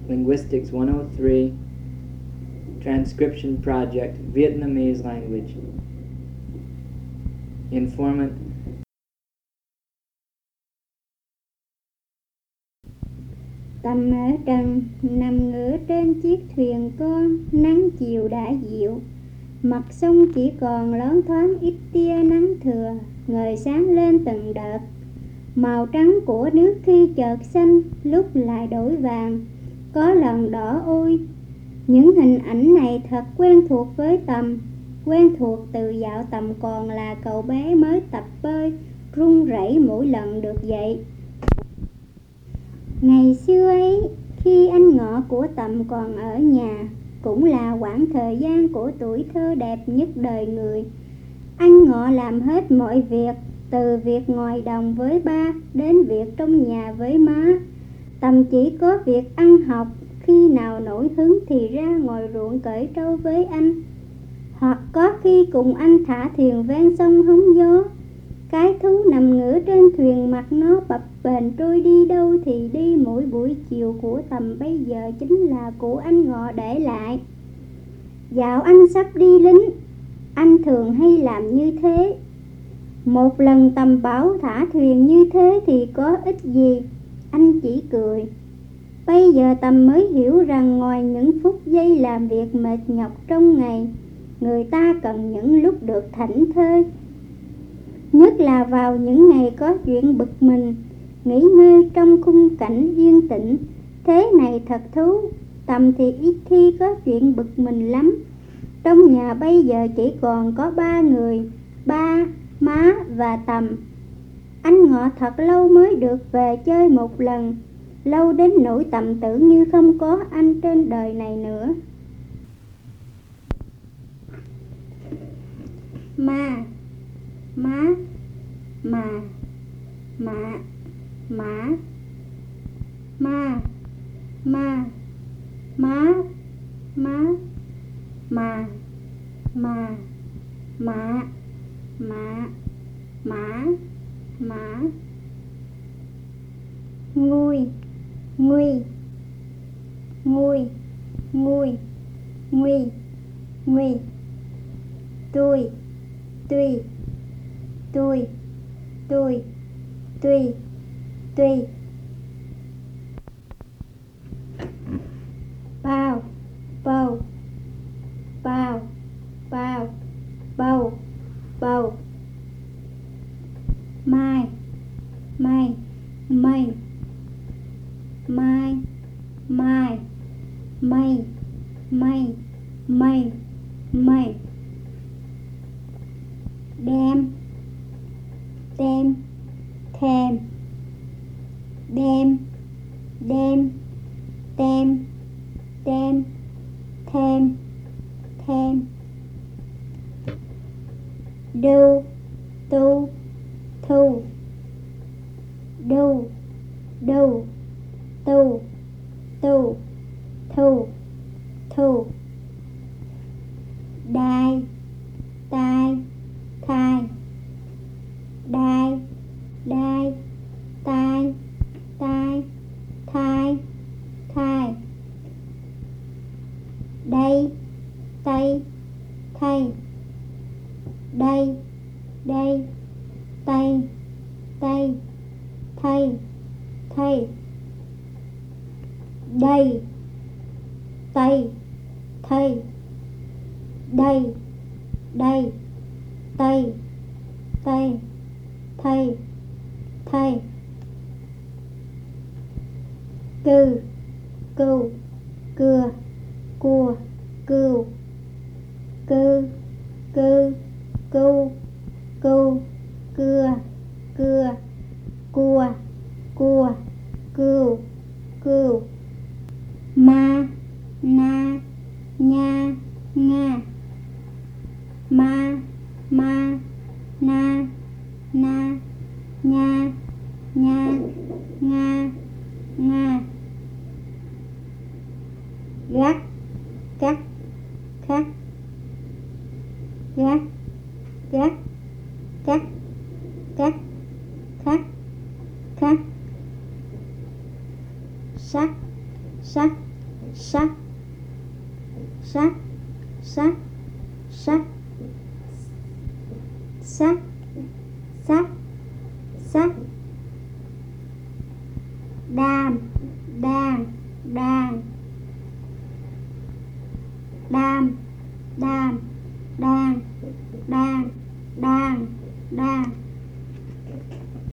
Linguistics 103, Transcription Project, Vietnamese Language. Informant. Tầm ở trần, nằm ngửa trên chiếc thuyền con, nắng chiều đã dịu. Mặt sông chỉ còn loáng thoáng ít tia nắng thừa, ngời sáng lên từng đợt. Màu trắng của nước khi chợt xanh, lúc lại đổi vàng, có lần đỏ ôi. Những hình ảnh này thật quen thuộc với Tầm, quen thuộc từ dạo Tầm còn là cậu bé mới tập bơi, run rẩy mỗi lần được dậy. Ngày xưa ấy, khi anh Ngọ của Tầm còn ở nhà, cũng là quãng thời gian của tuổi thơ đẹp nhất đời người. Anh Ngọ làm hết mọi việc, từ việc ngoài đồng với ba đến việc trong nhà với má. Tầm chỉ có việc ăn học, khi nào nổi hứng thì ra ngoài ruộng cởi trâu với anh, hoặc có khi cùng anh thả thuyền ven sông hóng gió. Cái thú nằm ngửa trên thuyền, mặt nó bập bềnh trôi đi đâu thì đi. Mỗi buổi chiều của Tầm bây giờ chính là của anh Ngọ để lại. Dạo anh sắp đi lính, anh thường hay làm như thế. Một lần Tầm bảo thả thuyền như thế thì có ích gì, anh chỉ cười. Bây giờ Tầm mới hiểu rằng ngoài những phút giây làm việc mệt nhọc trong ngày, người ta cần những lúc được thảnh thơi. Nhất là vào những ngày có chuyện bực mình, nghỉ ngơi trong khung cảnh yên tĩnh. Thế này thật thú. Tầm thì ít khi có chuyện bực mình lắm. Trong nhà bây giờ chỉ còn có ba người, ba, má và Tầm. Anh Ngọ thật lâu mới được về chơi một lần, lâu đến nỗi Tầm tưởng như không có anh trên đời này nữa. Má, má, mà, mạ, mã, ma, ma, má, má, mà, mạ, mã, mã, nguôi, nguy, nguôi, nguôi, nguy, nguy, tôi, tuy, tôi, tuy, tuy, bao, bầu, bao, bao, bầu, bầu, mai, mây, mây, mai, mai, mây, mây, mây, mây, đem, đem, thêm, đem, đem, tem, tem, thêm, thêm, đu, tu, thu, đu, đu, tu, tu, thu, thu, đai, tai, thai, đai, đai, tai, tai, thai, thai, đây, tây, thây, đây, đây, tây, tây, thây, thây, đây, tây, thây, đây, đây, tây, tây, thây, thây, cư, cưu, cưa, cua, cưu, cư, cư, cưu, cưu, cưa, cưa, cua, cua, cưu, cưu, ma, na, nha, nga, ma, ma, na, na, nha, nha, nga, nga, gắt, cắt, khắc, gắt, gắt, cắt, cắt, khắc, khắc, sắc, sắc, sắc sắc sắc sắc sắc sắc sắc đam đan đan đam đam đan đan đan đan